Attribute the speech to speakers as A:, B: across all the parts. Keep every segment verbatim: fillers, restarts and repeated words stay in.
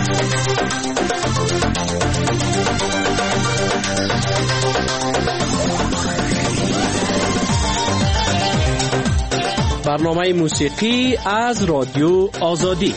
A: برنامه موسیقی از رادیو آزادی.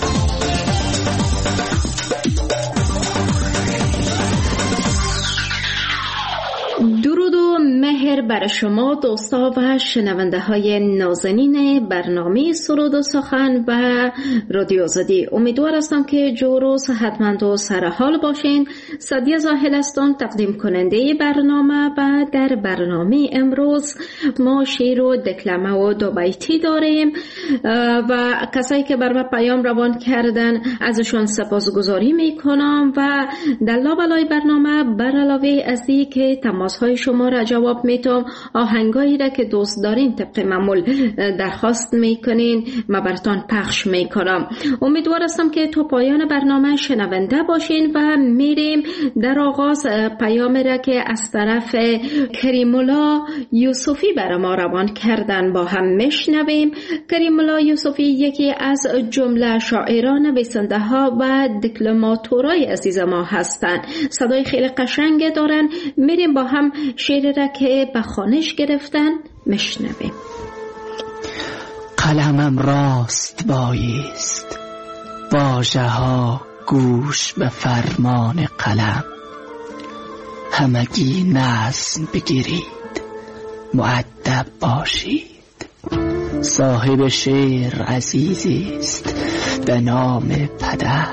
B: درود و مهر بر شما دوستا و شنونده های نازنین برنامه سرود و سخن و رادیو آزادی. امیدوار هستم که جور و صحتمند و سرحال باشین. سعدیه زاهل هستم، تقدیم کننده برنامه، و در برنامه امروز ما شعر و دکلمه و دو بیتی داریم و کسایی که بر ما پیام روان کردن ازشون سپاسگزاری میکنم و در لابلای برنامه بر علاوه از این که تماس های شما را جواب میتم، آهنگایی را که دوست دارین طبق معمول درخواست میکنین ما براتون پخش میکنم. امیدوار هستم که تو پایان برنامه شنونده باشین و میریم در آغاز پیام را که از طرف کریم الله یوسفی بر ما روان کردن با هم میشنویم. کریم الله یوسفی یکی از جمله شاعران، نویسنده ها و دکلماتورای عزیز ما هستند. صدای خیلی قشنگ دارن. میریم با هم شعر را که به خوانش گرفتن میشنویم.
C: قلمم راست بایست، واژه ها گوش به فرمان قلم. همگی نظم بگیرید، مؤدب باشید. صاحب شعر عزیزی است به نام پدر.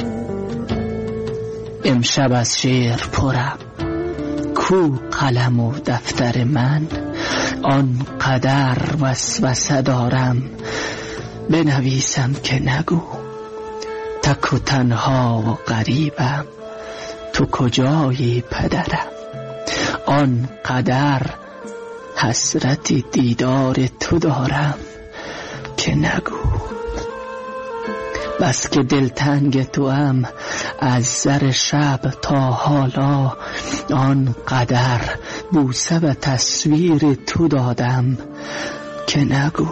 C: امشب از شعر پرم، کو قلم و دفتر من. آن قدر وسوسه دارم بنویسم که نگو. تک و تنها و غریبم، تو کجایی پدرم. آن قدر حسرت دیدار تو دارم که نگو. بس که دلتنگ تو ام از سر شب تا حالا. آن قدر بوسه و تصویر تو دادم که نگو.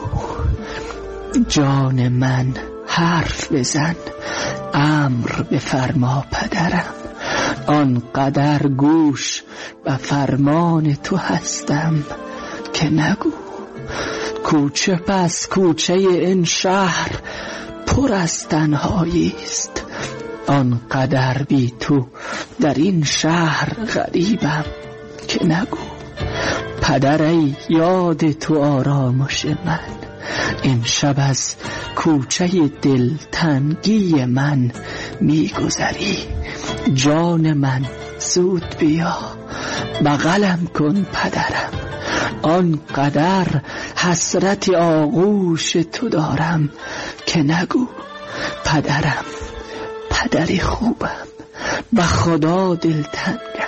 C: جان من حرف بزن، امر بفرما پدرم. آن قدر گوش به فرمان تو هستم که نگو. کوچه پس کوچه این شهر پر از تنهایی است. آن قدر بی تو در این شهر غریبم که نگو. پدر ای یاد تو آرامش من، امشب از کوچه دلتنگی من میگذری. جان من زود بیا، بغلم کن پدرم. آن قدر حسرت آغوش تو دارم که نگو. پدرم پدری خوبم، به خدا دلتنگم.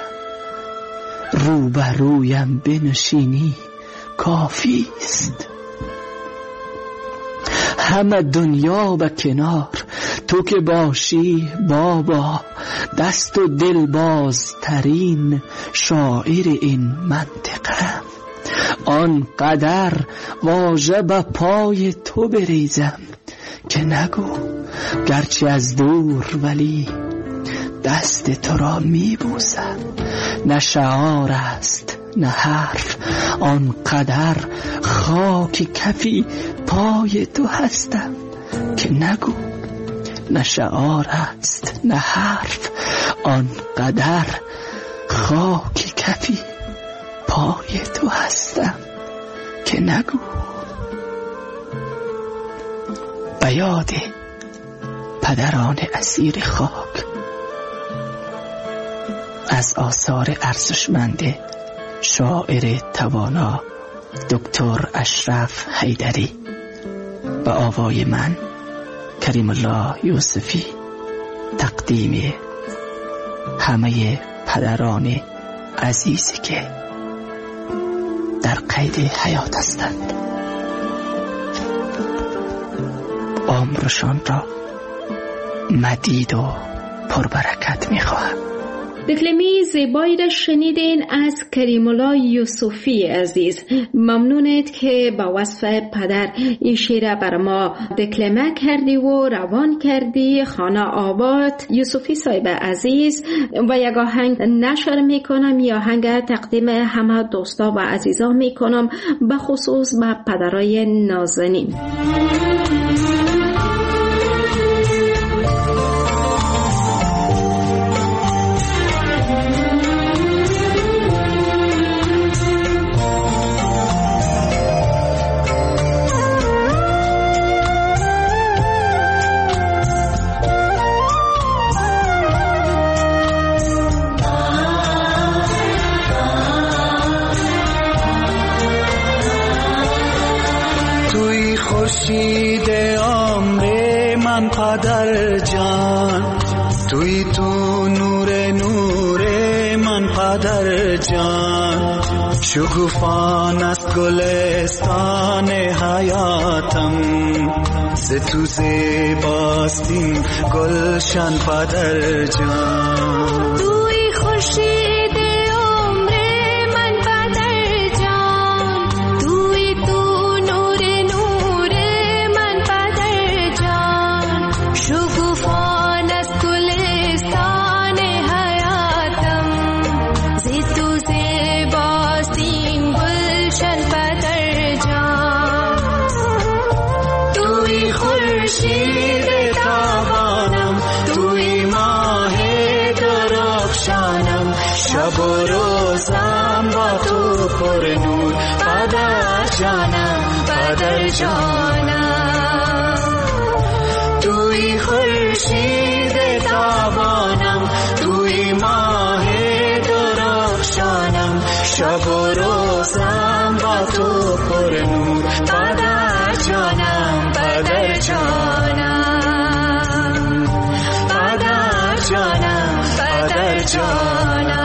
C: روبرویم بنشینی کافی است. همه دنیا به کنار، تو که باشی بابا. دست و دل بازترین شاعر این منطقه. آن قدر واژه به پای تو بریزم که نگو. گرچه از دور ولی دست تو را میبوسم. نه شعار است نه حرف، آن قدر خاک کفی پای تو هستم که نگو. نه شعار است نه حرف، آن قدر خاک کفی پای تو هستم که نگو. به یاد پدران اسیر خاک از آثار ارزشمند شاعر توانا دکتر اشرف حیدری، به آوای من کریم الله یوسفی، تقدیم همه پدران عزیزی که در قید حیات هستند. عمرشان را مدید و پربرکت می‌خواهم.
B: دکلمی زیبایی را شنیدین از کریم الله یوسفی عزیز. ممنونید که با وصف پدر این شعر بر ما دکلمه کردی و روان کردی. خانه آباد یوسفی صاحب عزیز و یک آهنگ نشر میکنم یا آهنگ تقدیم همه دوستا و عزیزا میکنم به خصوص به پدرای نازنین.
D: خورشید عمر من پدر جان، توی تو نور نور من پدر جان، شکوفان است گلستان حیاتم، ز تو زیباست این گلشن پدر جان.
E: توی خورشید
D: شب و روزم با تو پر نور پدر جانم پدر جانم، توی خورشید تابانم توی ماه درخشانم، شب و روزم با تو پر نور پدر جانم پدر جانم پدر جانم پدر جانم.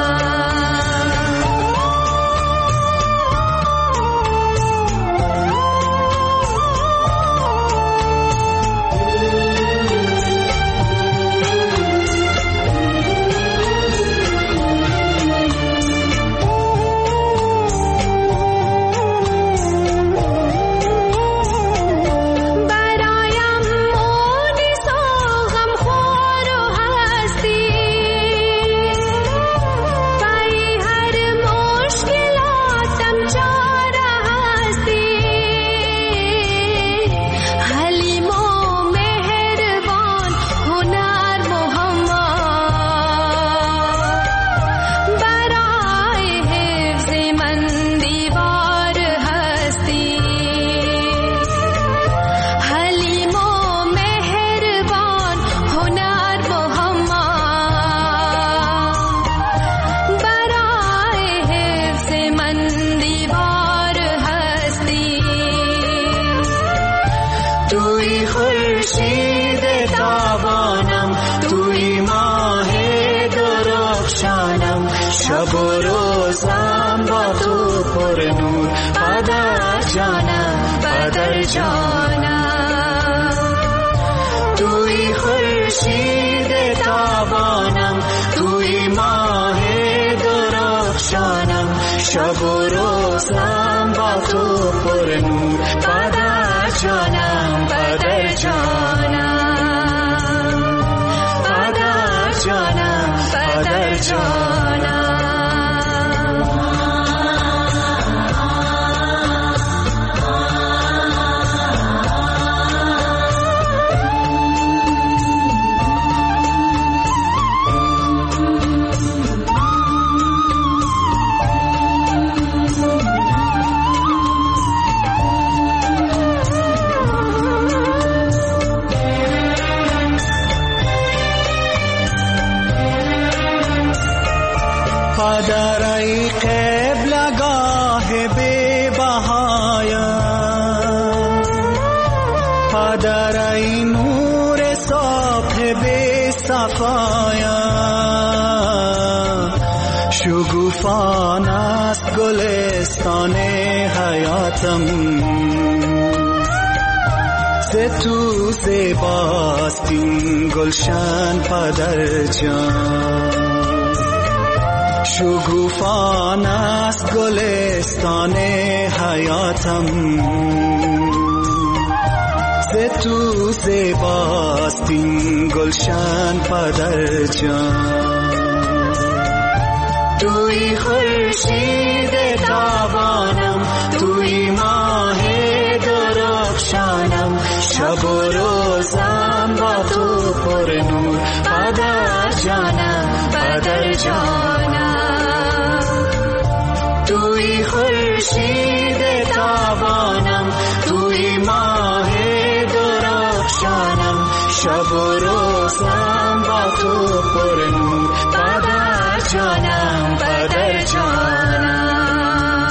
D: شب و روزم با تو پر نور پدر جانم پدر جانم، توی خورشید تابانم توی ماه درخشانم، شب و روزم با تو پر نور پدر جانم پدر جانم پدر جانم پدر جانم. پدر ای قبلگاه بی بهایم، پدر ای نور صبح بی صفایم، شگوفان است گلستان حیاتم، ز تو زیباست این گلشن پدر جان. شگوفان است گلستان حیاتم، ز تو زیباست این گلشن پدر جان. توی خورشید تابانم، توی ماه درخشانم، شب و روزم با تو پر نور پدر جانم، پدر جانم. توی خورشید تابانم، توی ماه درخشانم، شب و روزم با تو پر نور پدر جانم، پدر جانم،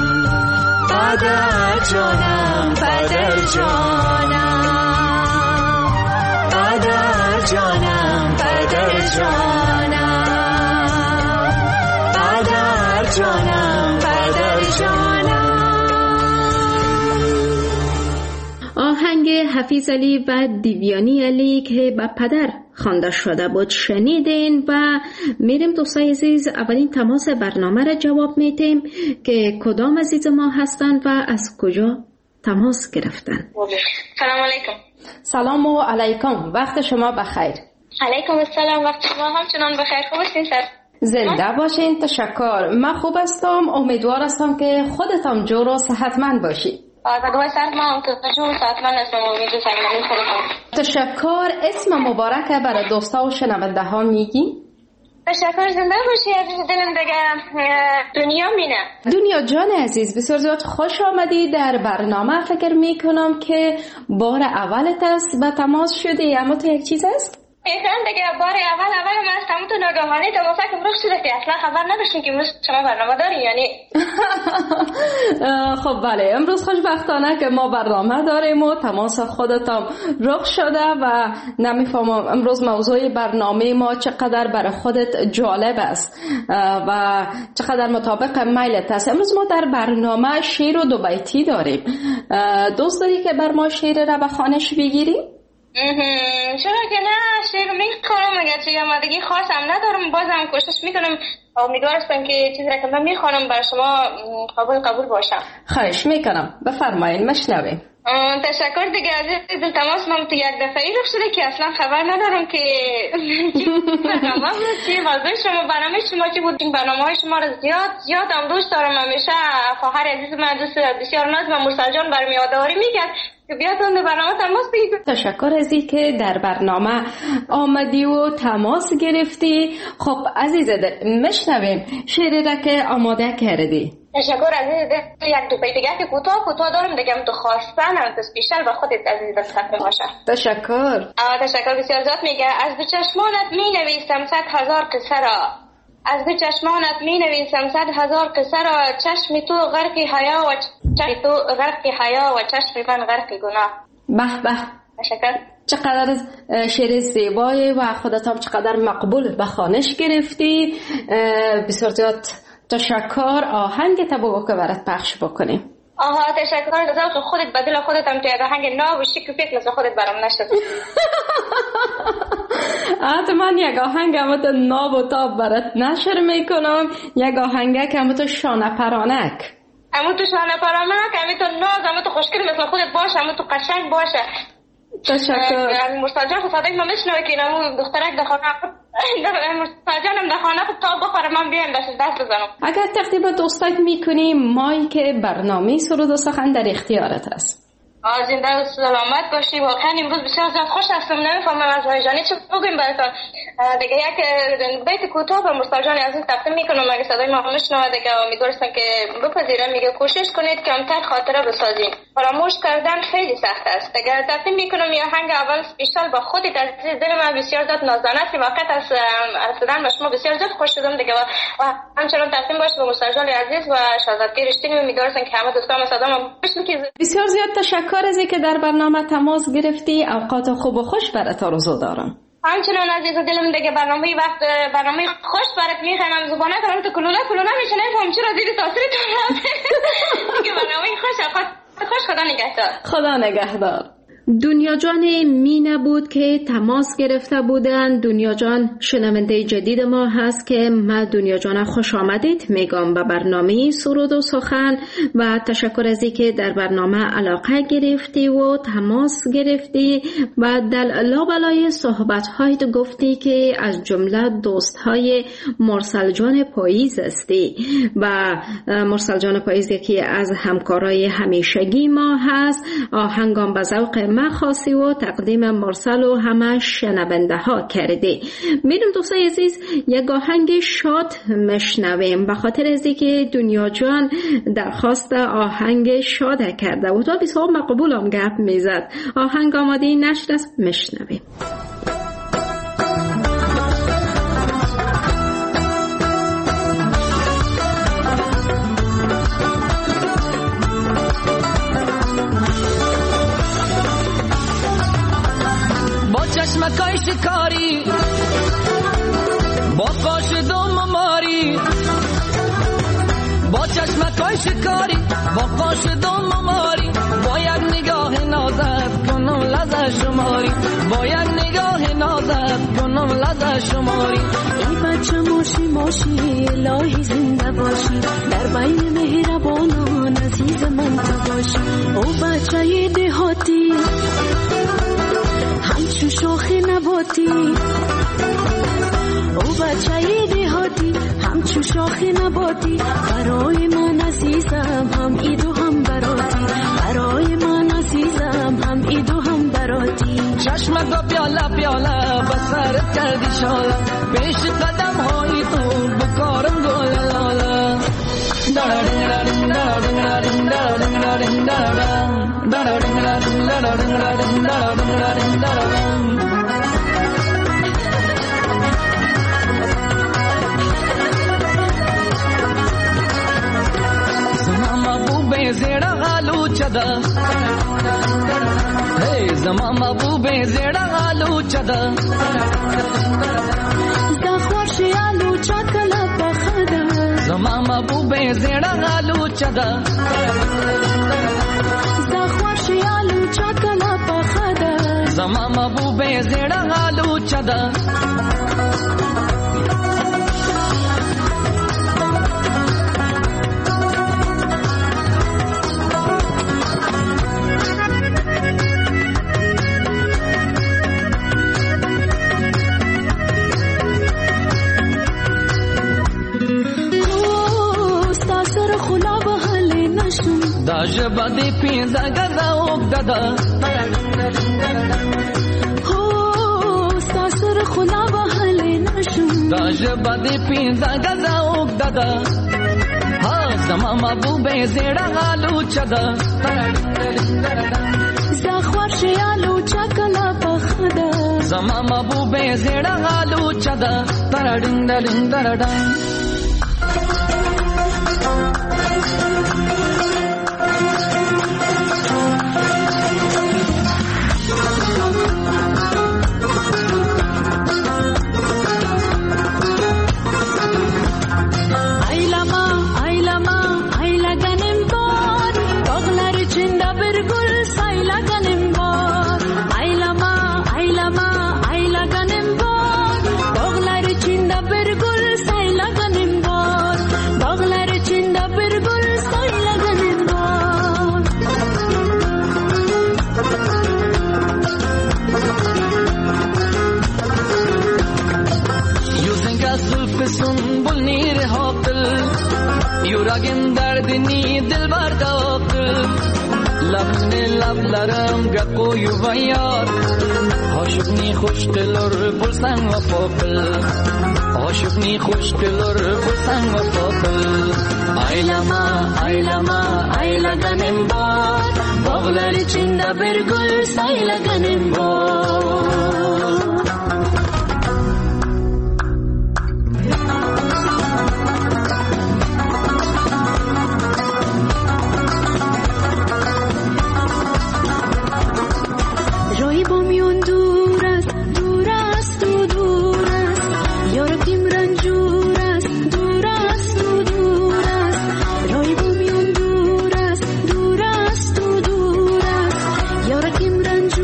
D: پدر جانم، پدر جانم، پدر جانم، پدر جانم، پدر جانم، پدر جانم.
B: آهنگ حفیظ علی و دیویانی علی که به پدر خوانده شده بود شنیدین و میریم دوستای عزیز اولین تماس برنامه را جواب میدیم که کدام عزیز ما هستن و از کجا تماس گرفتن.
E: سلام علیکم.
B: سلام و علیکم، وقت شما بخیر.
E: علیکم السلام، وقت شما همچنان بخیر. خوب هستین سر؟
B: زنده باشین. تشکر. من خوب هستم، امیدوار هستم که خودتان جور و صحتمند باشی.
E: آزادوهای سر ما هم که جور و صحتمند هستم و امیدو سلامتی خودتان.
B: تشکر. اسم مبارک برای دوستا و شنونده ها میگی؟
E: تشکر. زنده باشی عزیز دلم. دیگه دنیا مینه. دنیا
B: جان عزیز، بسیار زیاد خوش آمدی در برنامه. فکر میکنم که بار اولت است به تماس شدی، اما تو یک چیز است؟
E: ایشان دیگه بار اول اول من از تمام تو ناگهانی تماسه که برخ شده که اصلا خبر نداشتیم که امروز شما برنامه داری یعنی.
B: خب بله، امروز خوشبختانه که ما برنامه داریم و تماس خودتم رخ شده و نمیفهمم امروز موضوع برنامه ما چقدر برای خودت جالب است و چقدر مطابق میلت است. امروز ما در برنامه شعر و دو بیتی داریم. دوست داری که بر ما شعر را به خوانش بگیری؟
E: چرا که نه، شعر میخوانم اگرچه آمادگی خاصم ندارم، بازم کوشش میکنم. امیدوار هستم که چیزی را که من میخوانم بر شما قبول قبول باشم.
B: خواهش میکنم، بفرمایید مشنویم.
E: تشکر دیگه عزیز دل. تماس من تو یک دفعه رخ شده که اصلا خبر ندارم که برنامه بود چی موضوع شما، برنامه شما چی بود. این برنامه های شما را زیاد زیاد هم دوست دارم. همیشه خواهر عزیز من دوست بسیار ناز و مرسل جان برام یادآوری میکرد که بیاتون به برنامه تماس بگیرید.
B: تشکر ازی که در برنامه آمدی و تماس گرفتی. خب عزیز دل، مشنویم شعری را که آماده کردی.
E: تشکر عزیز دل. یک دو بیت دیگه که کوتاه کوتاه دارم دیگه، هم تو خواستن هم تو اسپیشال و خودت عزیز دست ختم باشه.
B: تشکر.
E: تشکر بسیار زیاد. میگه از دو چشمانت می نویسم صد هزار قصه را، از دو چشمانت می نویسم صد هزار قصه را، چشم تو غرق حیا و چشم تو غرق حیا و چشم من غرق گناه.
B: به به.
E: تشکر.
B: چقدر شعر زیبایی و خودت هم چقدر مقبول به خوانش گرفتی. بسیار زیاد تشکر. آهنگ تبو که برات پخش بکنیم.
E: آها تشکر. از که خودت بدل خودت هم توی آهنگ ناب و شیک و فکر مثل خودت برام نشد.
B: حتما یک آهنگ هم تو ناب و تاب برات نشر میکنم. یک آهنگ که هم تو شانه پرانک،
E: همو تو شانه پرانک، همو تو ناز، همو تو خوشگل مثل خودت باشه، همو تو قشنگ باشه.
B: تشکر.
E: مرسل جان خود ما میشنوه که همو دخترک در خانه مرسل جانم در خانه خود تا بخوره من بیایم دست دست بزنم.
B: اگر تقدیم دوستات میکنیم مایی که برنامه سرود و سخن در اختیارت است.
E: زنده و سلامت باشی. واقعا امروز بسیار زیاد خوش هستم. نمیفهمم از هایجانی چه بگویم براتون. دیگه یک بیت کوتاه به مرسل جان عزیز تقدیم میکنم. اگه صدای ما میشنوه دیگه امیدوارم که بپذیرم. میگه کوشش کنید کمتر خاطره بسازید، فراموش کردن خیلی سخت است. دیگه تقدیم میکنم یا آهنگ اول اسپیشال با خودت عزیز دل من بسیار زیاد نازنده است. واقعا از رسیدن به شما بسیار زیاد خوش شدم دیگه و همچنان تقدیم باشه به مرسل جان عزیز و شاهزاده رشتینی. امیدوارم که همه دوستان صدامو بشنوید.
B: بسیار زیاد تشکر از اینکه در برنامه تماس گرفتی. اوقات خوب و خوش برات آرزو دارم.
E: همچنان عزیز دلم دیگه برنامه وقت برنامه خوش برات میخوام. زبانه دارم تو کلونه کلونه میشه نفهم چرا زیر تاثیر تو رفته. دیگه برنامه خوش خوش. خدا نگهدار.
B: خدا نگهدار. دنیا جان مینه بود که تماس گرفته بودن. دنیا جان شنونده جدید ما هست که من دنیا جان خوش آمدید میگم به برنامه سرود و سخن و تشکر از اینکه در برنامه علاقه گرفتی و تماس گرفتی و در لابلای صحبت های تو گفتی که از جمله دوست های مرسل جان پاییز هستی و مرسل جان پاییز یکی از همکارای همیشگی ما هست. آهنگام به ذوق ما خاصی و تقدیم مرسل و همه شنونده ها کرده. میرم دوستای عزیز یک آهنگ شاد مشنویم به خاطر از اینکه دنیا جان درخواست آهنگ شاد کرده و تو بسیار مقبولم گپ میزد. آهنگ آماده نشد است، مشنویم.
F: چشمکای شکاری با قاش دوم ماری، با چشمکای شکاری با قاش دوم ماری، با یک نگاه نازت کنم لذت شماری، با یک نگاه نازت کنم لذت شماری.
G: ای بچه ماشی ماشی الهی زنده باشی، در بین مهربانان عزیز من تو باشی. او بچه دهاتی همچو شاخ نباتی، او بچه دهاتی همچو شاخ نباتی، برای من عزیزم هم ایدو هم براتی، برای من عزیزم هم ایدو هم براتی.
F: چشمت و پیاله پیاله بسرت کردی شاله، پیش قدم های تو بکارم گل لاله. زمان محبوب زیڑا غالو چدا، hey زمان محبوب زیڑا غالو چدا،
G: زخوش یالو چکلا بخدا،
F: زمان محبوب زیڑا غالو چدا،
G: زخوش یالو چکلا بخدا،
F: زمان محبوب زیڑا غالو چدا. داجبا دی پینزا گدا اوک دادا،
G: هو ستاسر خلا بحلی نشم،
F: داجبا دی پینزا گدا اوک دادا، ها زمان محبوب زیڑا غالو چدا،
G: زخوار شیالو چکلا بخدا،
F: زمان محبوب زیڑا غالو چدا. تردن دردن دردن سنبل نیر حاقل، یورگم دردنی دل برداقل، لبن لبلرم گقو یویار، عاشقنی خوش دلر بلسن و فاقل، عاشقنی خوش دلر بلسن و فاقل.
G: ایلما ایلما ایلگنم بار، باغلر چنده برگل سایلگنم بار. رنجور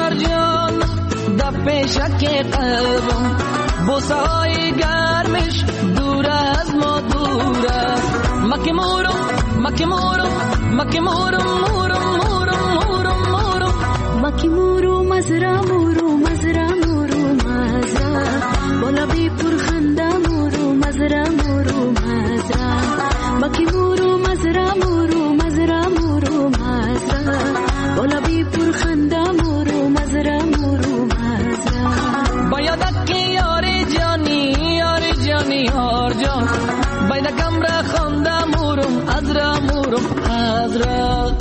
F: مرجان در پیشک قلبم بوسه های گرمش دور از ما دوره مکی مورم مکی مورم مکی مورم مورم مورم مورم مورم
G: مکی مورو مزرا مورو مزرا مورو مزرا بالا بی پرخنده مورو مزرا مورو مزرا مکی مورو مزرا مورو مزرا مورو مزرا بالا بی پرخنده مورو مزرا مورو مزرا
F: باید که یاری جانی یاری جانی یار جان باید کمره خونده مورم ازرا مورم ازرا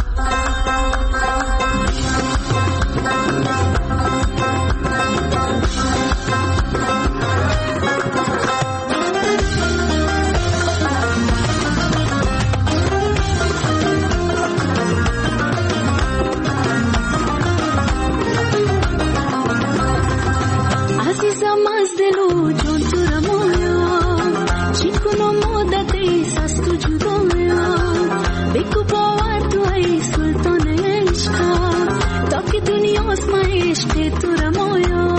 G: عزیزم از دل و جان تو رمایا چی کنم مدت ایس از تو جدایا بگو باور تو ای سلطان عشقا تا که دنیاست ما عشق تو رمایا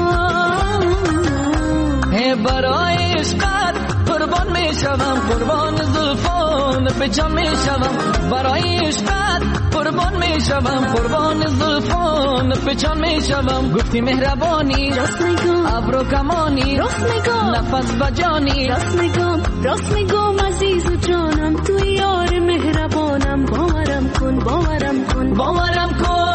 F: برای عشقت قربان می شوم قربان زلفان به جان می شوم برای عشقت قربان می شوم قربان زلفان به جان می شوم گفتی مهربانی
G: راست میگم
F: ابرو کمانی
G: راست میگم
F: نفس بجانی
G: راست میگم راست میگم عزیز و جانم تو یار مهربانم باورم کن باورم کن
F: باورم کن.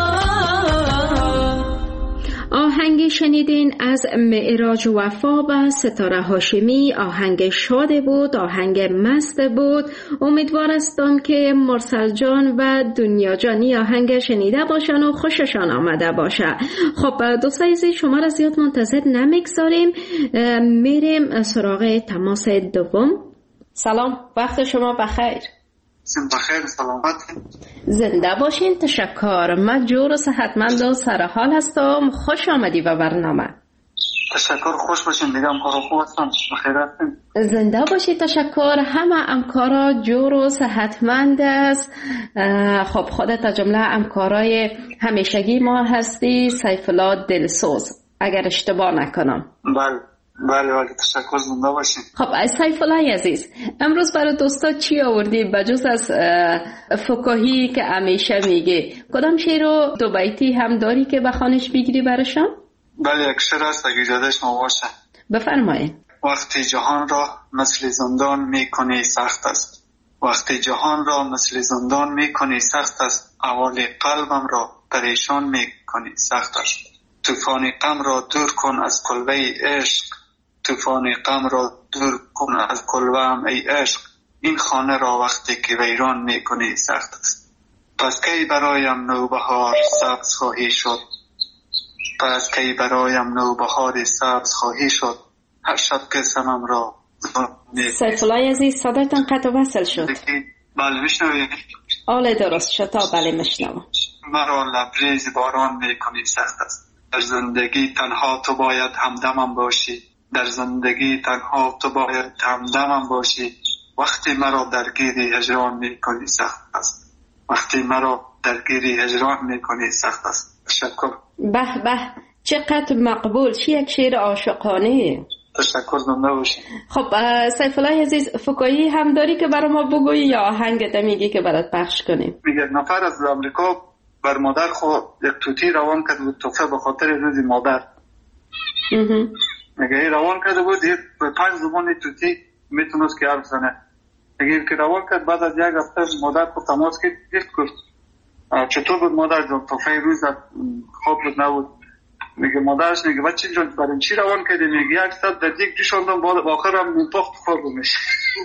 B: آهنگ شنیدین از معراج وفا و ستاره هاشمی. آهنگ شاد بود، آهنگ مست بود. امیدوار هستم که مرسل جان و دنیا جانی آهنگ شنیده باشن و خوششان آمده باشه. خب دوستای عزیز، شما را زیاد منتظر نمیگذاریم، میریم سراغ تماس دوم. سلام، وقت شما بخیر.
H: بخیر، سلامت.
B: زنده باشین. تشکر. من جور و صحتمند و سرحال هستم. خوش آمدی به برنامه.
H: تشکر، خوش باشین. دیگه همکارا خوب هستم، بخیر هستین.
B: زنده باشی. تشکر. همه همکارا جور و صحتمند است. خب خودت از جمله همکارای همیشگی ما هستی، سیف الله دلسوز، اگر اشتباه نکنم.
H: بله بله بله، تشکر، زنده باشین.
B: خب از سیف الله عزیز، امروز برای دوستا چی آوردی بجز از فکاهی که همیشه میگه؟ کدام شعر رو دو بیتی هم داری که بخوانش بگیری براشان؟
H: بله، یک شعر هست اگه اجازه شما باشه.
B: بفرمایید.
H: وقتی جهان را مثل زندان میکنی سخت است، وقتی جهان را مثل زندان میکنی سخت است، احوال قلبم را پریشان میکنی سخت است. طوفان غم را دور کن از کلبه عشق، طوفان غم را دور کن از کلبه‌ام ای عشق، این خانه را وقتی که ویران میکنی سخت است. پس کی برایم نوبهار سبز خواهی شد، پس کی برایم نوبهار سبز خواهی شد، هر شب که سنم را
B: سیف الله عزیز، صدایتان قطع وصل شد.
H: بله میشنوید؟
B: آله درست شد، تا بله میشنوم.
H: مرا لبریز باران میکنی سخت است، در زندگی تنها تو باید همدمم باشی، در زندگی تنها تو باید همدمم باشی، وقتی مرا درگیری هجران میکنی سخت است، وقتی مرا درگیری هجران میکنی سخت است. تشکر.
B: به به، چقدر مقبول، چی یک شعر عاشقانه.
H: تشکر، زنده باشی.
B: خب سیف الله عزیز، فکاهی هم داری که برای ما بگویی یا آهنگت میگی که برات پخش کنیم؟
H: میگه نفر از امریکا بر مادر خود یک توتی روان کرده بود، تحفه به خاطر روز مادر. میگه روان کرده بود، به پنج زبان توتی میتونست که حرف زنه. میگه که روان کرد، بعد از یک هفته مادر خود تماس کرد، گفت چطور بود مادر جان، تحفه روز خواب بود نبود؟ میگه مادرش میگه بچه جان برای چی روان کردی؟ میگه یک ساعت در دیگ جوشاندم، بعد آخر هم منطاخت خوردمش.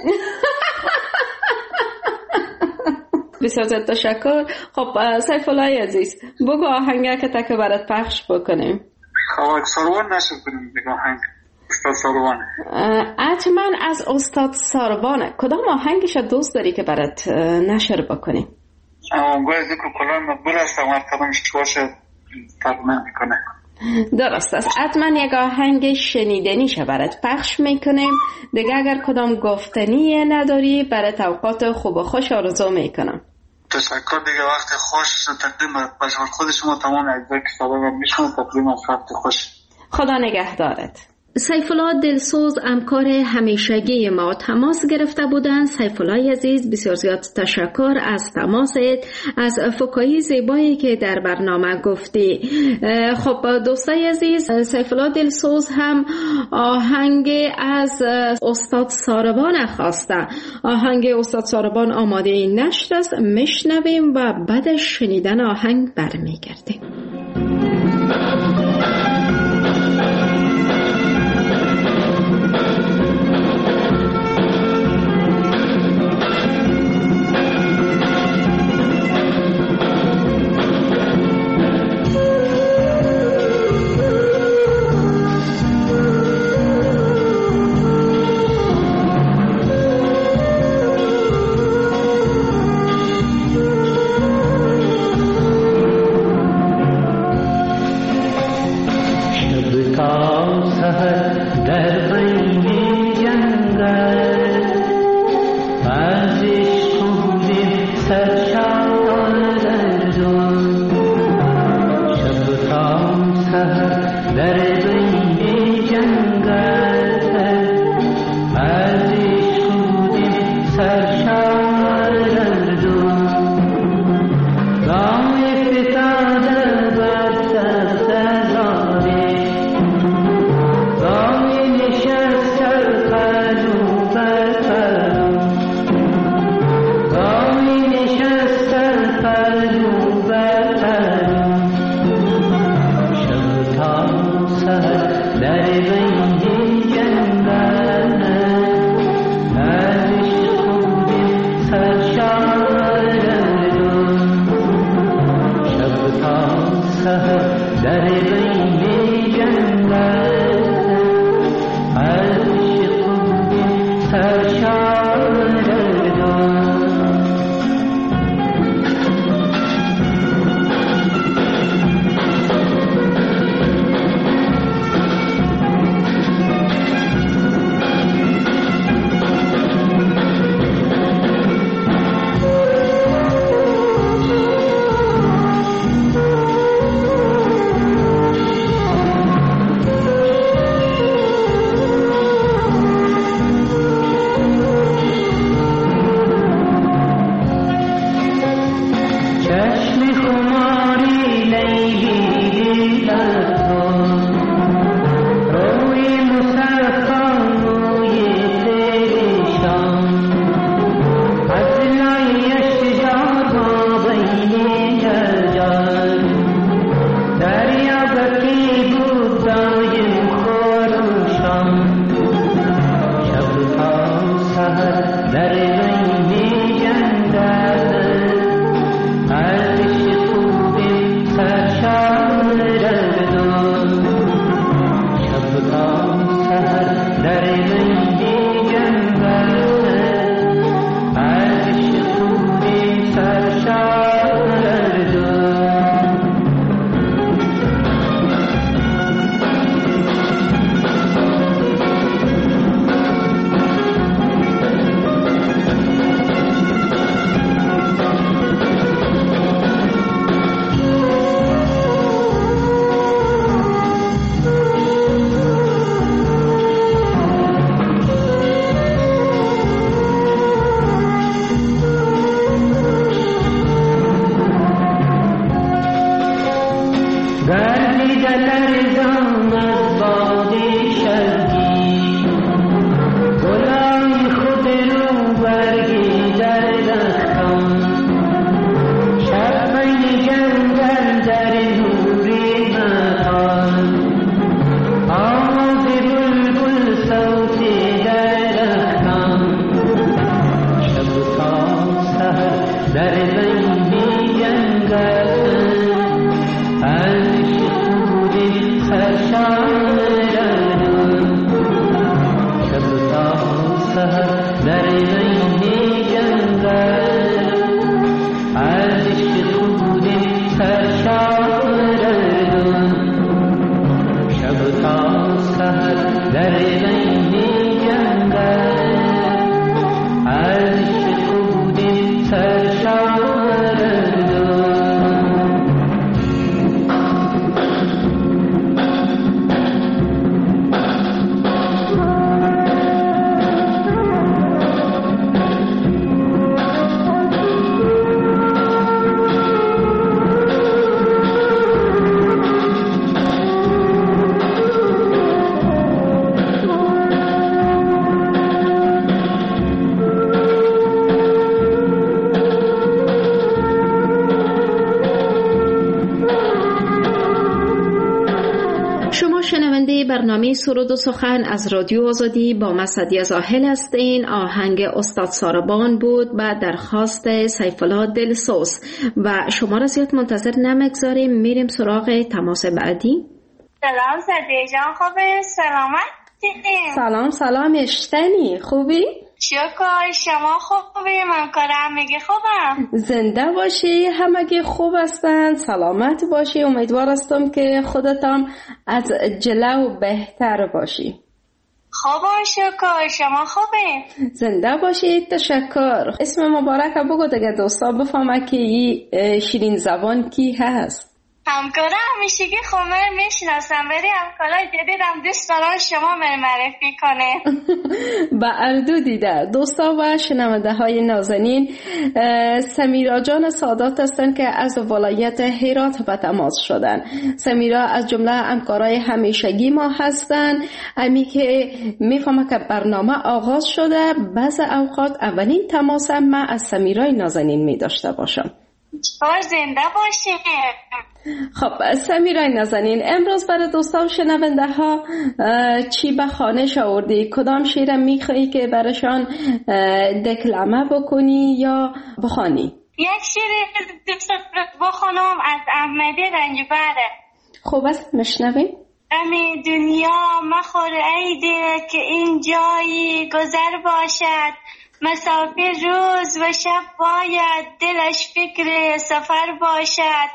B: بسیار زیاد تشکر. خب سیف الله عزیز، بگو آهنگه که تک برات پخش بکنیم.
H: خب سروان نشر کنیم دیگه آهنگ استاد سروان.
B: حتما از استاد سروان. کدام آهنگش دوست داری که برات نشر بکنیم؟
H: آهنگای ذکر کلان مقبول است، اما کدامش باشه فرق نمیکنه.
B: درست است. حتما یک آهنگ شنیدنیش برات پخش میکنیم دیگه. اگر کدام گفتنی نداری برات اوقات خوب و خوش آرزو میکنم.
H: تشکر. دیگه وقت خوش تقدیم به خود شما تمام اجزای کتابه و میشونم تقدیم از وقت خوش.
B: خدا نگهدارت. سیف الله دلسوز همکار همیشگی ما تماس گرفته بودند. سیف الله عزیز بسیار زیاد تشکر از تماست، از فکایی زیبایی که در برنامه گفتی. خب دوستای عزیز، سیف الله دلسوز هم آهنگ از استاد ساربان خواسته. آهنگ استاد ساربان آماده نشر است، میشنویم و بعد شنیدن آهنگ برمیگردیم.
I: Shine
B: شنونده برنامه سرود و سخن از رادیو آزادی با مسعدی زاهل هستین. آهنگ استاد ساربان بود با درخواست سیف‌الله دلسوز و شما را زیاد منتظر نمگذاریم، میریم سراغ تماس بعدی.
E: سلام سعدیه جان، خوبه؟ سلامت؟
B: سلام سلام اشتنی، خوبی؟
E: شکر، شما خوبی؟ من کارم میگه خوبم.
B: زنده باشی، همگی خوب هستند، سلامت باشی. امیدوار هستم که خودتان از جلو بهتر باشی.
E: خوبم شکر، شما خوبی؟
B: زنده باشی، تشکر. اسم مبارک بگو دیگه دوستا بفهمه که این شیرین زبان کی هست.
E: همکارا همیشگی خمر میشناسم، ولی همکارای جدیدم دوست دارم شما من معرفی کنه.
B: با اردو دیده دوستا و شنونده های نازنین، سمیرا جان سادات هستند که از ولایت هرات به تماس شدن. سمیرا از جمله همکارای همیشگی ما هستند. امی که میفهمه که برنامه آغاز شده، بعض اوقات اولین تماس ما از سمیرای نازنین می داشته باشم.
E: بار زنده باشی.
B: خب سمیرای نازنین، امروز برای دوستا و شنونده ها چی به خانش آوردی؟ کدام شعر میخوایی که براشان دکلمه بکنی یا بخوانی؟
E: یک شعر بخونم از احمدی رنجبره.
B: خوب است، مشنویم.
E: امی دنیا مخور ای دل که این جایی گذر باشد، مسافر روز و شب باید دلش فکر سفر باشد.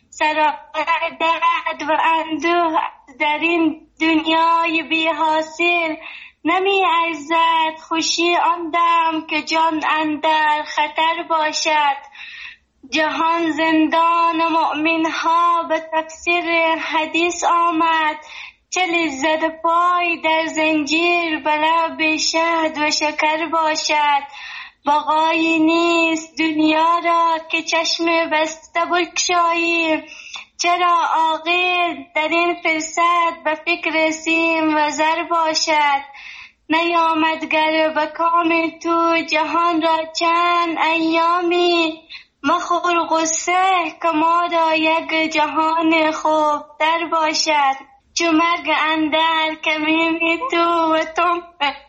E: سرای درد و اندوه در این دنیای بی حاصل، نمی ارزد خوشی آن دم که جان اندر خطر باشد. جهان زندان مؤمن ها به تفسیر حدیث آمد، چه لذت پای در زنجیر بلا به شهد و شکر باشد. بقایی نیست دنیا را که چشم بسته بگشایی، چرا عاقل در این فرصت به فکر سیم و زر باشد. نیامد گر به کام تو جهان را چند ایامی، مخور غصه که ما را یک جهان خوب در باشد. چو مرگ اندر کمینی تو و تو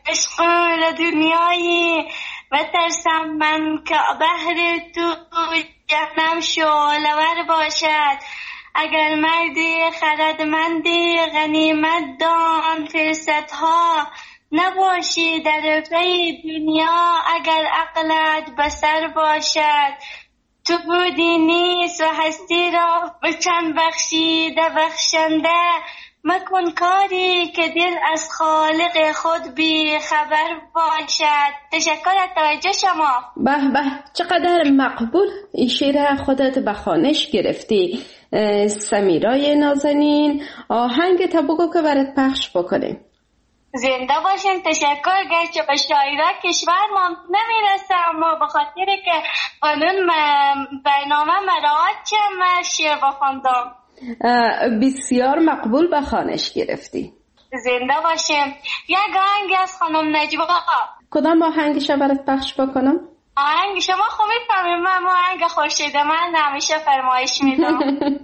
E: مشغول دنیایی، و ترسم من که بهر تو جهنم شعله‌ور باشد. اگر مردی خردمندی غنیمت دان فرصتها، نباشی در پی دنیا اگر عقلت بسر باشد. تو بودی نیست و هستی را به چند بخشیده بخشنده، مکن کاری که دل از خالق خود بی خبر باشد. تشکر از توجه شما.
B: به به، چقدر مقبول این شعر خودت به خوانش گرفتی. سمیرای نازنین، آهنگ تا بگو که برات پخش بکنیم.
E: زنده باشین. تشکر. گرچه به شاعرها کشور ما نمیرسه، اما به خاطر که قانون برنامه مراعات چم شعر بخوندم.
B: بسیار مقبول به خوانش گرفتی.
E: زنده باشیم. یک آهنگ از خانم نجوا.
B: کدام آهنگش برات پخش بکنم؟
E: آهنگ شما خوب میفهمید، من آهنگ خورشید من همیشه فرمایش میدم.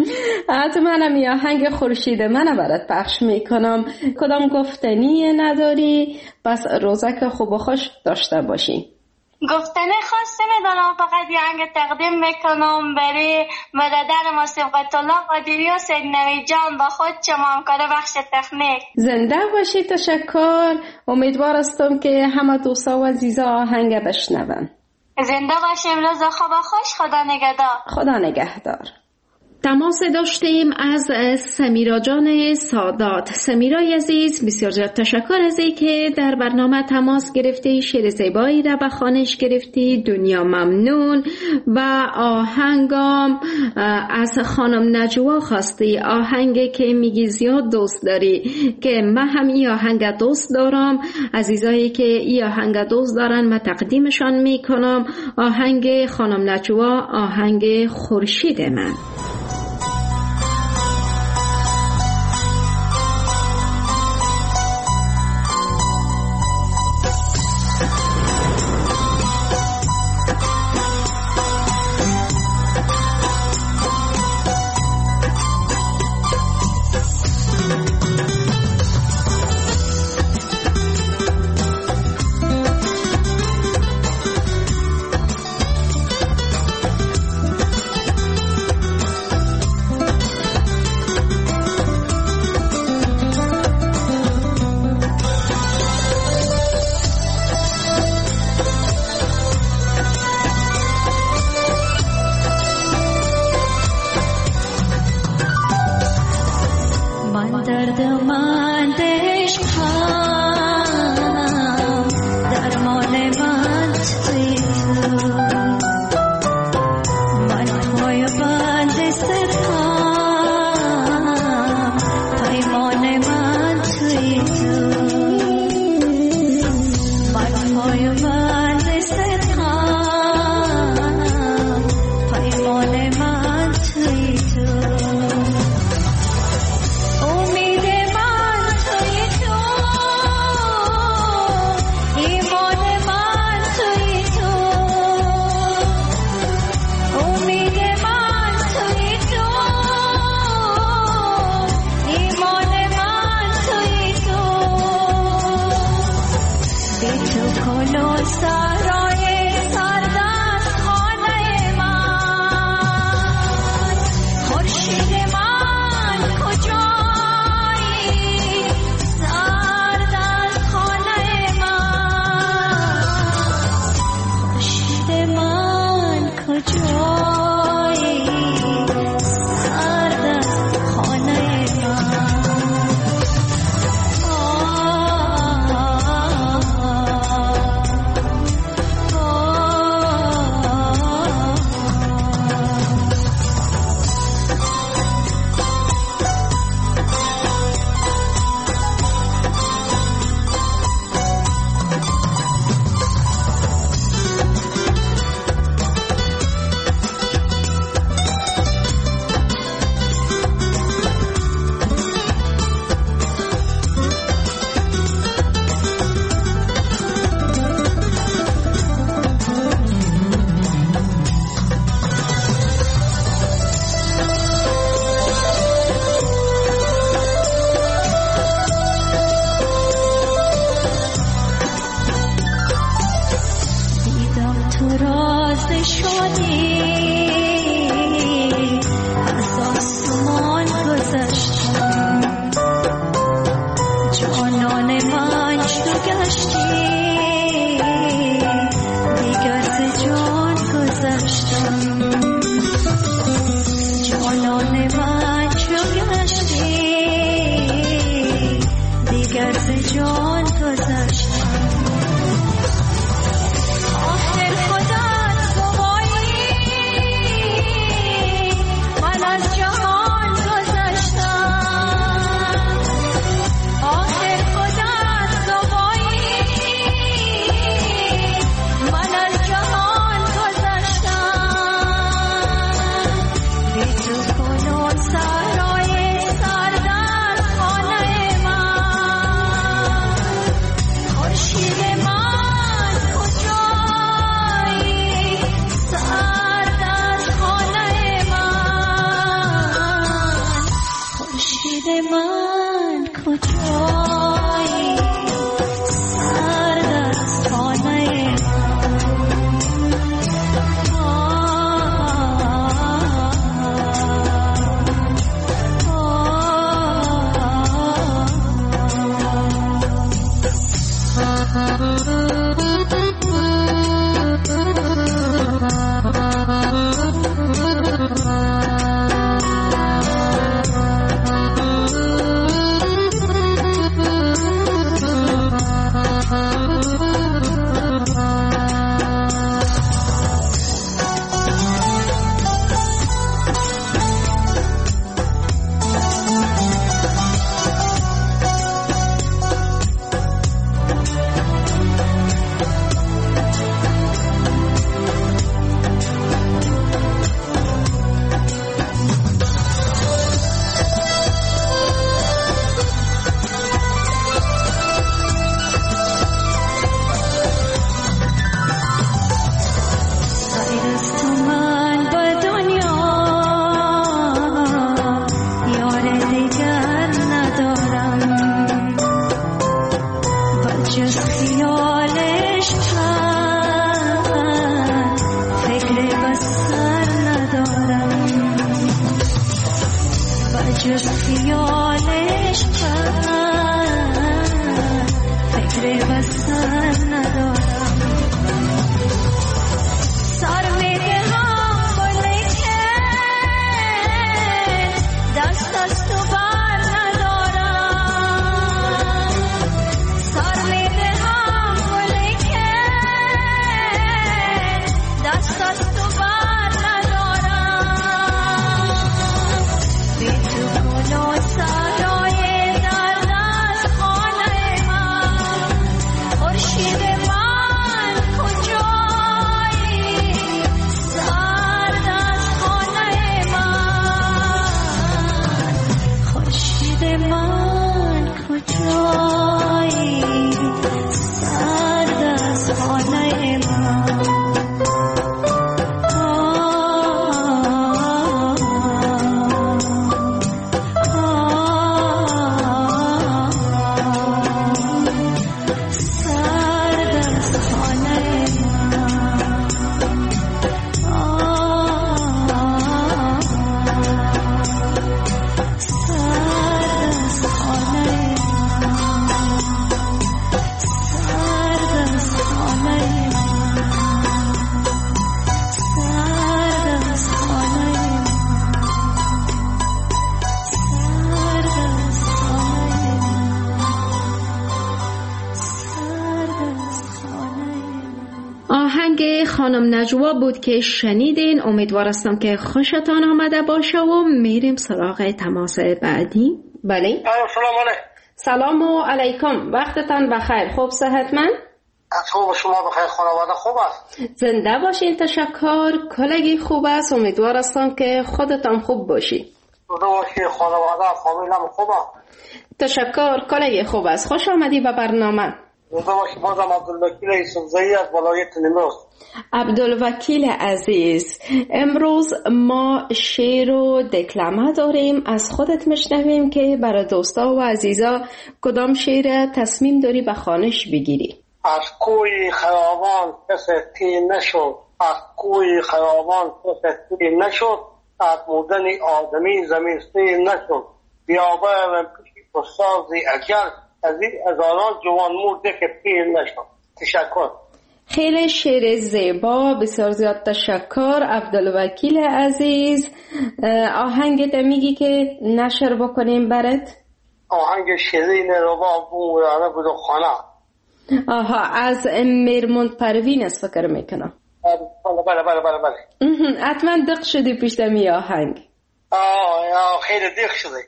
B: حتما هم یه آهنگ خورشید من برات پخش میکنم. کدام گفتنی نداری، پس روزک خوب و خوش داشته باشی.
E: گفتنه خاصی ندارم، فقط یه آهنگ تقدیم میکنم برای برادر ما صبغت الله قادری و سید نوید جان، با خود شما همکار بخش تکنیک.
B: زنده باشی. تشکر. امیدوار هستم که همه دوستا و عزیزا آهنگ بشنون.
E: زنده باشیم. روز خوب و خوش. خدا نگهدار.
B: خدا نگهدار. تماس داشتیم از سمیرا جان سادات. سمیرای عزیز، بسیار زیاد تشکر از این که در برنامه تماس گرفتی، شعر زیبایی را به خوانش گرفتی. دنیا ممنون. و آهنگام از خانم نجوا خواستی، آهنگی که میگی زیاد دوست داری، که من هم این آهنگ دوست دارم. عزیزایی که این آهنگ دوست دارن من تقدیمشان میکنم. آهنگ خانم نجوا، آهنگ خورشید من.
G: من دردمند عشقم، درمان من توی تو، من پای بند ستم، پیمان من توی تو، من پای بند ستم، پیمان من توی تو. من کجایی سرد از خانه من
B: خانم نجوا بود که شنیدین. امیدوار هستم که خوشتان آمده باشه و میریم سراغ تماس بعدی. بله
I: سلام علیکم.
B: سلام و علیکم، وقتتان بخیر. خوب صحتمند؟
I: خوب، شما بخیر؟ خانواده خوب است؟
B: زنده باشین. تشکر. کلگی خوب است. امیدوار هستم که خودتان خوب باشی.
I: زنده باشی. خانواده فامیلم خوب است؟
B: تشکر. کلگی خوب است. خوش آمدی به برنامه.
I: زنده باشی. بازم عبدالوکیل یوسفزایی از ولایت نیمروز.
B: عبدالوکیل عزیز، امروز ما شعر و دکلمه داریم. از خودت میشنویم که برای دوستا و عزیزا کدام شعر تصمیم داری به خوانش بگیری؟
I: از کوی خیابان کسی تیر نشد، از کوی خیابان کسی تیر نشد، از مردن آدمی زمین سیر نشد، بیابه و پیشی پرسازی اجل، از این هزاران جوان مرده که پیر نشد. تشکر.
B: خیلی شعر زیبا، بسیار زیاد تشکر عبدالوکیل عزیز. آهنگت میگی که نشر بکنیم برات؟
I: آهنگ شیرین رباب بومرانه بود خانه.
B: آها، از میرموند پروین است فکر میکنم.
I: بله بله بله بله بله.
B: حتما دق شدی پیش دمی آهنگ.
I: آه خیلی دق شده.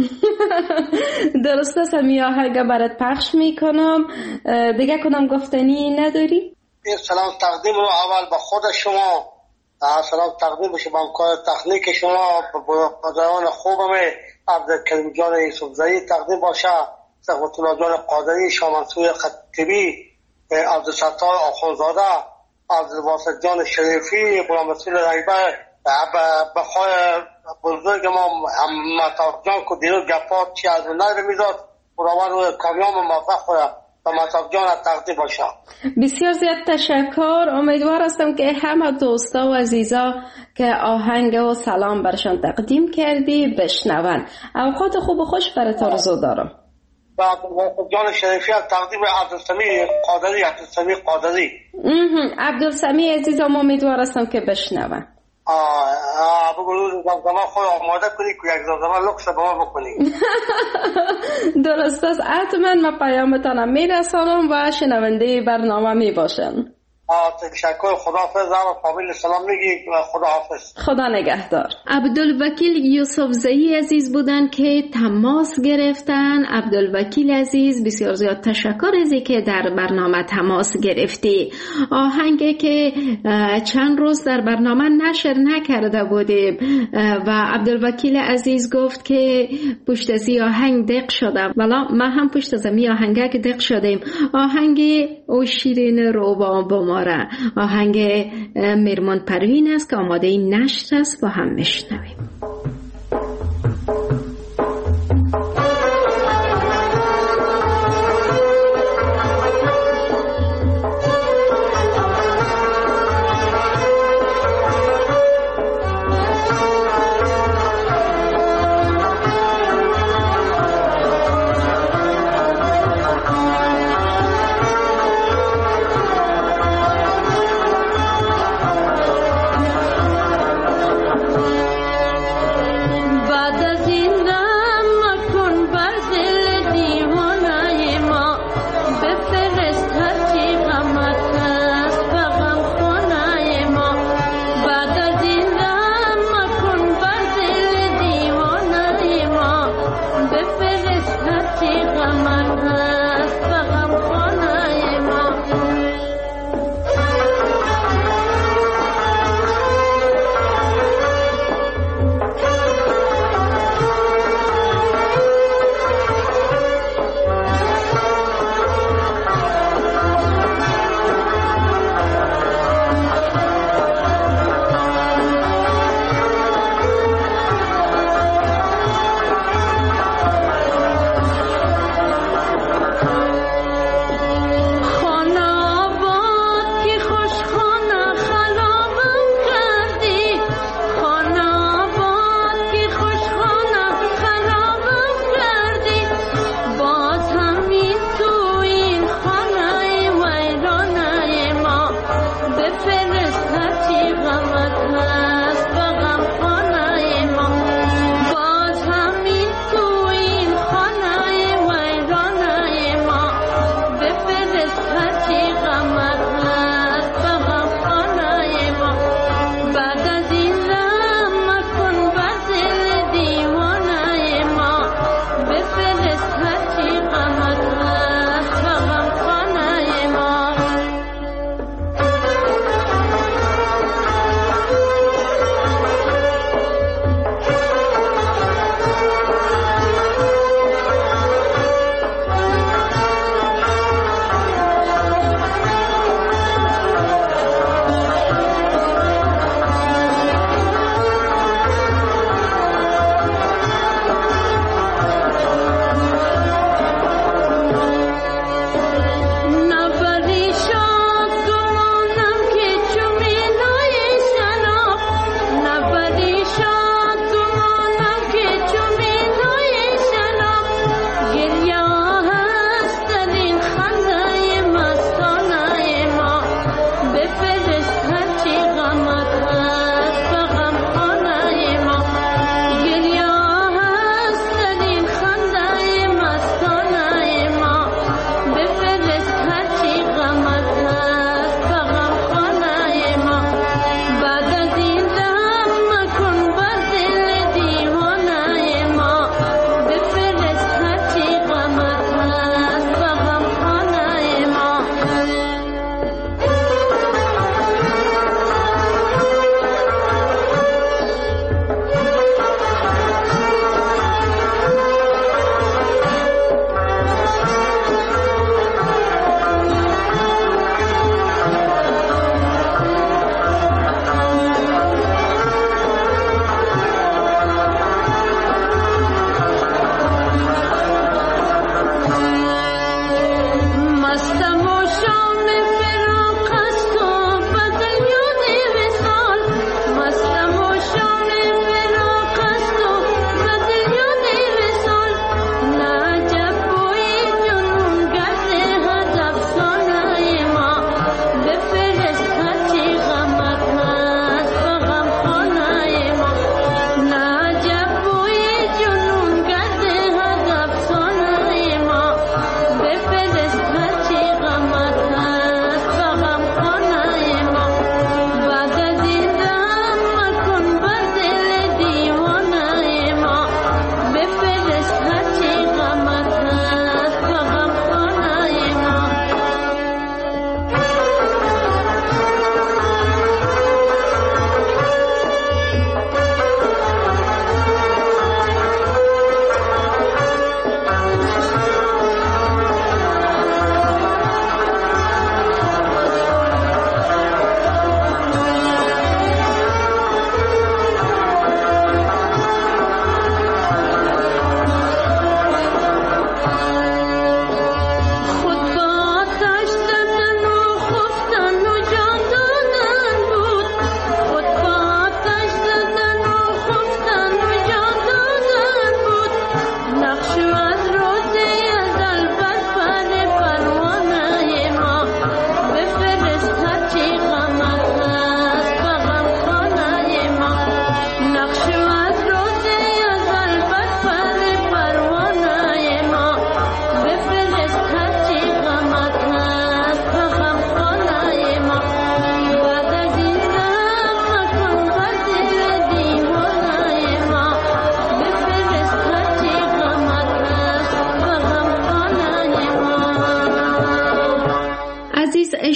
B: درست است. می آهنگ برات پخش میکنم. دیگه کنم گفتنی نداری؟
I: سلام تقدیم رو اول به خود شما، سلام تقدیم بشه به همکار تکنیک شما، به بزرگان خوبم عبدالکریم جان یوسفزایی تقدیم باشه، صحبت الله جان قادری، شامنصور خطیبی، عبدالستار آخونزاده، عبدالواسط جان شریفی، غلامرسول رنگبر، بخواه بزرگ ما مطاف جان که دیرو گفات چی از نظر میداد خداوند روی کامیام موفق خورد و مطاف جان تقدیم باشه.
B: بسیار زیاد تشکر. امیدوار هستم که همه دوستا و عزیزا که آهنگ و سلام برشان تقدیم کردی بشنون. اوقات خوب و خوش برات آرزو دارم.
I: و عبدالواسط جان شریفی تقدیم عبدالسمیع قادری. عبدالسمیع قادری
B: عبدالسمیع عزیزم امیدوار هستم که بشنون.
I: آه آه بگو روز زمزمه خود آماده کنی که یک زمزمه لکس با ما بکنی.
B: درست است. حتما ما پیامتانم میرسانم و شنونده برنامه میباشن.
I: تشکر. خداحافظ. و فامیل سلام میگی. خداحافظ.
B: خدا نگهدار. عبدالوکیل یوسفزایی عزیز بودن که تماس گرفتن. عبدالوکیل عزیز بسیار زیاد تشکر ازی که در برنامه تماس گرفتی. آهنگی که چند روز در برنامه نشر نکرده بودیم و عبدالوکیل عزیز گفت که پشت از آهنگ دق شده. والا ما هم پشت از آهنگ که دق شدیم. آهنگ او شیرین روبا با آهنگ میرموند پروین است که آماده این نشر است. با هم میشنویم.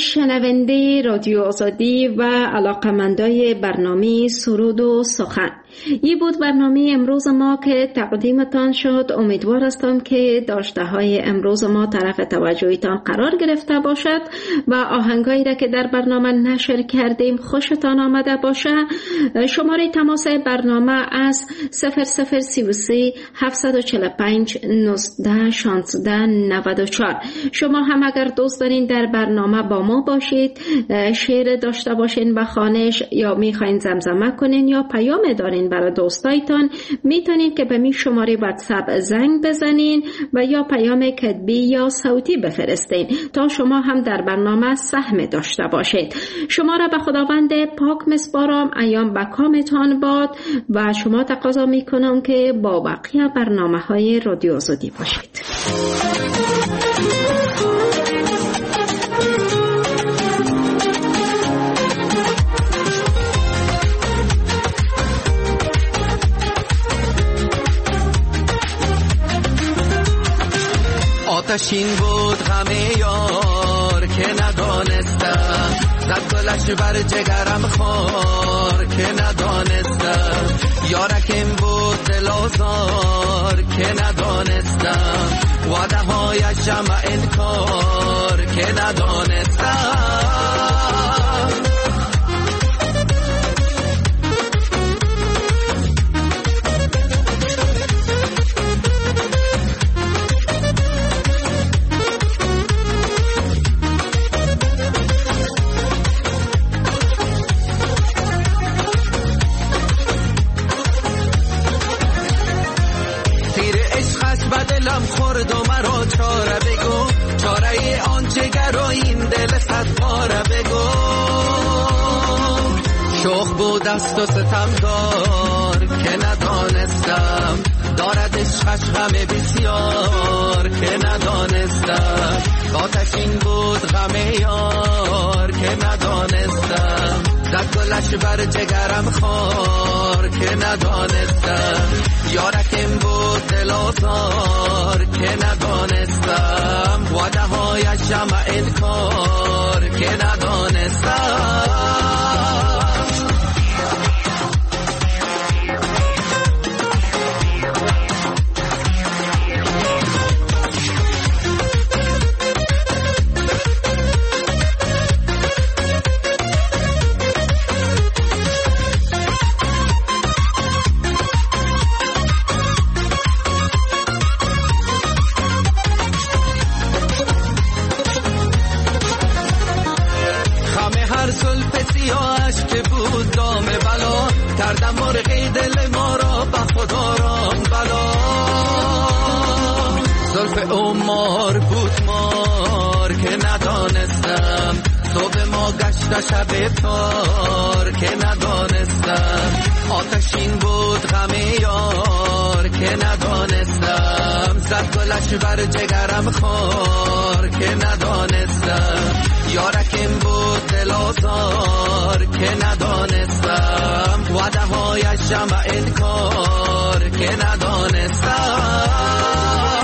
B: شنونده رادیو آزادی و علاقمندای برنامه سرود و سخن، این بود برنامه امروز ما که تقدیمتان شد. امیدوار هستم که داشته های امروز ما طرف توجهتان قرار گرفته باشد و آهنگایی را که در برنامه نشر کردیم خوشتان آمده باشه. شماره تماس برنامه از صفر صفر سی و سه هفتصد و چهل و پنج نوزده شانزده نود و چهار. شما هم اگر دوست دارین در برنامه با ما باشید، شعر داشته باشین به خوانش یا میخواین زمزمه کنین یا پیام دارین برای دوستایتان، میتونین که به می شماره واتساپ زنگ بزنین و یا پیام کتبی یا صوتی بفرستین تا شما هم در برنامه سهم داشته باشید. شما را به خداوند پاک مسپارم، ایام به کامتان باد و شما تقاضا میکنم که با بقیه برنامه های رادیو آزادی باشید.
F: آتشین بود غم یار که ندانستم، زد گلش بر جگرم خار که ندانستم، یارکم بود دل آزار که ندانستم، وعده هایش جمع انکار که ندانستم. دلم خورد و مرا چاره بگو، چاره آنچه گر این دل صد پاره بگو. شوخ بود دست و ستمدار که ندانستم، دارد عشقش غم بسیار که ندانستم. آتشین بود غم یار که ندانستم، زد گلش بر جگرم خار که ندانستم، یارکم بود دل آزار که ندانستم، وعده هایش جمع انکار که ندانستم. کردم مرغی دل ما را به خدا رام بلا، زلف عمار بود مار که ندانستم، صبح ما گشت شب تار که ندانستم. آتشین بود غم یار که ندانستم، زد گلش بر جگرم خار که ندانستم، یارکم بود دل آزار که ندانستم، وعده هایش جمع انکار که ندانستم.